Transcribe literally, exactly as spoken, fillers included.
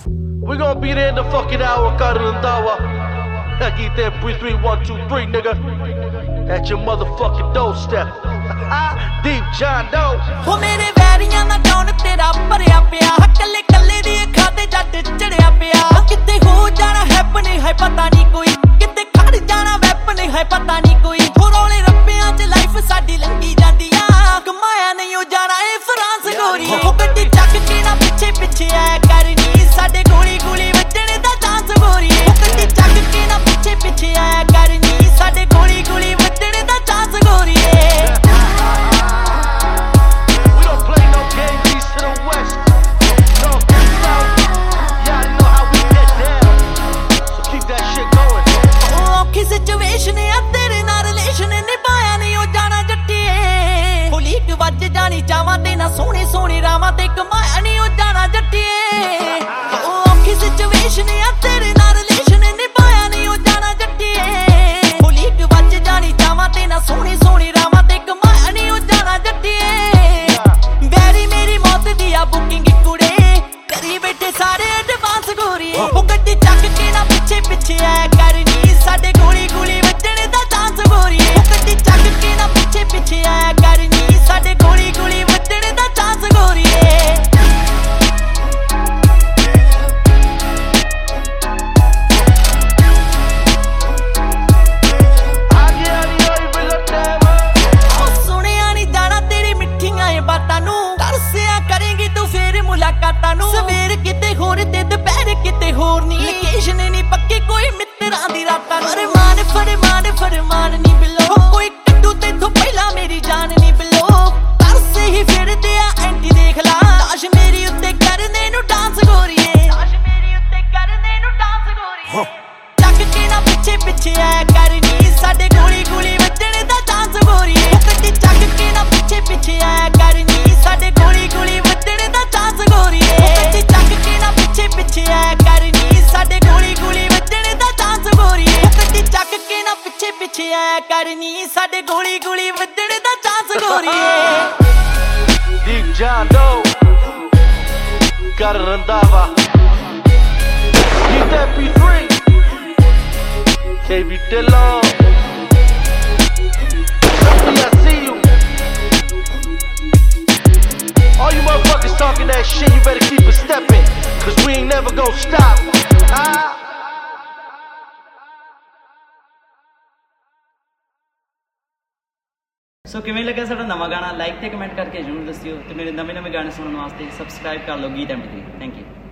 We gonna be there in the fucking hour, Karandawa. I get that three, three, one, two, three, nigga. At your motherfucking doorstep. Deep John Doe. Oh, mere ਵੈਰੀਆਂ ਦਾ down ਤੇਰਾ ਭਰਿਆ ਪਿਆ ਕੱਲੇ ਕੱਲੇ ਦੀ ਅੱਖਾਂ ਤੇ ਜੱਟ ਚੜਿਆ ਪਿਆ ਕਿਤੇ ਹੋ ਜਾਣਾ ਹੈਪਨ ਹੈ ਪਤਾ ਨਹੀਂ ਕੋਈ ਕਿਤੇ ਖੜ ਜਾਣਾ ਵੈਪਨ ਹੈ ਪਤਾ ਨਹੀਂ ਕੋਈ ਰੋਲੇ ਰੱਬਿਆਂ 'ਚ ਲਾਈਫ ਸਾਡੀ ਲੰਘੀ ਜਾਂਦੀ ਆ ਕਮਾਇਆ ਨਹੀਂ ਉਹ ਜਾਣਾ ਇਹ ਫਰਾਂਸ ਗੋਰੀ ਉਹ ਗੱਡੀ ਚੱਕ ਕੇ ਨਾ ਪਿੱਛੇ ਪਿੱਛੇ ਆਇਆ ਕਰਨੀ ਸਾਡੇ ਗੋਲੀ ਗੋਲੀ ਵੱਜਣ ਦਾ ਚਾਂਸ ਗੋਰੀ ਉਹ ਗੱਡੀ ਚੱਕ ਕੇ ਨਾ ਪਿੱਛੇ ਪਿੱਛੇ ਆਇਆ ਕਰਨੀ ਸਾਡੇ ਗੋਲੀ ਗੋਲੀ ਵੱਜਣ ਦਾ ਚਾਂਸ ਗੋਰੀ ਸਿਚੁਏਸ਼ਨ ਆ ਤੇਰੇ ਨਾਲ ਰਿਲੇਸ਼ਨ ਨਿਭਾਇਆ ਨਹੀਂ ਉਹ ਜਾਣਾ ਜੱਟੀਏ ਹੋ ਲੀਕ ਵੱਜ ਜਾਣੀ ਚਾਵਾਂ ਤੇ ਨਾ ਸੋਹਣੇ ਸੋਹਣੇ ਰਾਵਾਂ ਤੇ ਕਮਾਇਆ ਨਹੀਂ ਉਹ ਜਾਣਾ ਜੱਟੀਏ ਉਹ ਔਖੀ ਸਿਚੁਏਸ਼ਨ ਆ ਤੇਰੇ ਨਾਲ ਰਿਲੇਸ਼ਨ ਨਿਭਾਇਆ ਨਹੀਂ ਉਹ ਜਾਣਾ ਜੱਟੀਏ ਹੋ ਲੀਕ ਵੱਜ ਜਾਣੀ ਚਾਵਾਂ ਤੇ ਨਾ ਸੋਹਣੇ ਸੋਹਣੇ ਰਾਵਾਂ ਤੇ ਕਮਾਇਆ ਨਹੀਂ ਉਹ ਜਾਣਾ ਜੱਟੀਏ ਵੈਰੀ ਮੇਰੀ ਮੌਤ ਦੀ ਆ ਬੁਕਿੰਗ ਕੁੜੇ ਕਰੀ ਬੈਠੇ ਸਾਰੇ ਐਡਵਾਂਸ ਗੋਰੀਏ ਉਹ ਗੱਡੀ ਚੱਕ ਕੇ ਨਾ ਪਿੱਛੇ ਪਿੱਛੇ ਆਇਆ ਕਰਨੀ ਸਾਡੇ ਗੋਲੀ ਗੋਲੀ ਵੱਜਣ ਦਾ ਚਾਂਸ ਗੋਰੀਏ ਉਹ ਗੱਡੀ ਚੱਕ ਕੇ ਨਾ ਪਿੱਛੇ ਪਿੱਛੇ ਆਇਆ ਕਰਨੀ ਸਾਡੇ ਗੋਲੀ ਗੋਲੀ ਵੱਜਣ ਦਾ ਚਾਂਸ ਗੋਰੀਏ ਉਹ ਸੁਣਿਆ ਨਹੀਂ ਜਾਣਾ ਤੇਰੀ ਮਿੱਠੀਆਂ ਏ ਬਾਤਾਂ ਨੂੰ ਤਰਸਿਆ ਕਰੇਂਗੀ ਤੂੰ ਫੇਰ ਮੁਲਾਕਾਤਾਂ ਨੂੰ ਸਵੇਰ ਕਿਤੇ ਹੋਰ ਤੇ ਦੁਪਹਿਰ ਕਿਤੇ ਹੋਰ ਨਹੀਂ ਲੋਕੇਸ਼ਨ ਨਹੀਂ ਪੱਕੀ ਕੋਈ ਮਿੱਤਰਾਂ ਦੀ ਰਾਤਾਂ ਨੂੰ ਫਰਮਾਨ ਫਰਮਾਨ ਫਰਮਾਨ ਨਹੀਂ ਬਿਲੋ ਕੋਈ ਕੱਟੂ ਤੇਥੋਂ ਪਹਿਲਾਂ ਮੇਰੀ ਜਾਨ ਨਹੀਂ ਬਿਲੋ ਤਰਸੇ ਹੀ ਫਿਰਦੇ ਆ ਐਂਟੀ ਦੇਖ ਲਾ ਲਾਸ਼ ਮੇਰੀ ਉੱਤੇ ਕਰਨੇ ਨੂੰ ਡਾਂਸ ਗੋਰੀਏ ਲਾਸ਼ ਮੇਰੀ ਉੱਤੇ ਕਰਨੇ ਨੂੰ ਡਾਂਸ ਗੋਰੀਏ ਚੱਕ ਕੇ ਨਾ ਪਿੱਛੇ ਪਿੱਛੇ ਆਇਆ ਕਰਨੀ ਸਾਡੇ ਗੋਲੀ ਗੋਲੀ ਵੱਜਣ ਦਾ ਚਾਂਸ ਗੋਰੀਏ ਗੱਡੀ ਚੱਕ ਕੇ ਨਾ ਪਿੱਛੇ ਪਿੱਛੇ ਆਇਆ ਕਰਨੀ ਸਾਡੇ ਗੋਲੀ ਗੋਲੀ ਵੱਜਣ ਦਾ ਚਾਂਸ ਗੋਰੀਏ ਗੱਡੀ ਚੱਕ ਕੇ ਨਾ ਪਿੱਛੇ ਪਿੱਛੇ ਆਇਆ ਕਰਨੀ ਸਾਡੇ ਗੋਲੀ ਗੋਲੀ ਵੱਜਣ ਦਾ ਚਾਂਸ ਗੋਰੀਏ ਗੱਡੀ ਚੱਕ ਕੇ ਨਾ ਪਿੱਛੇ ਪਿੱਛੇ ਆਇਆ ਕਰਨੀ ਸਾਡੇ ਗੋਲੀ ਗੋਲੀ ਵੱਜਣ ਦਾ ਚਾਂਸ ਗੋਰੀਏ Deep John Doe. Karandawa. Get that P three. K B Dillon. I see you. All you motherfuckers talking that shit, you better keep it stepping, cause we ain't never gonna stop. Ah. So ਕਿਵੇਂ ਲੱਗਾ ਸਾਡਾ ਨਵਾਂ ਗਾਣਾ like ਤੇ comment ਕਰਕੇ ਜ਼ਰੂਰ ਦੱਸਿਓ ਤੇ ਮੇਰੇ ਨਵੇਂ ਨਵੇਂ ਗਾਣੇ ਸੁਣਨ ਵਾਸਤੇ ਸਬਸਕ੍ਰਾਈਬ ਕਰ ਲਓ ਗੀਤ M P three. Thank you.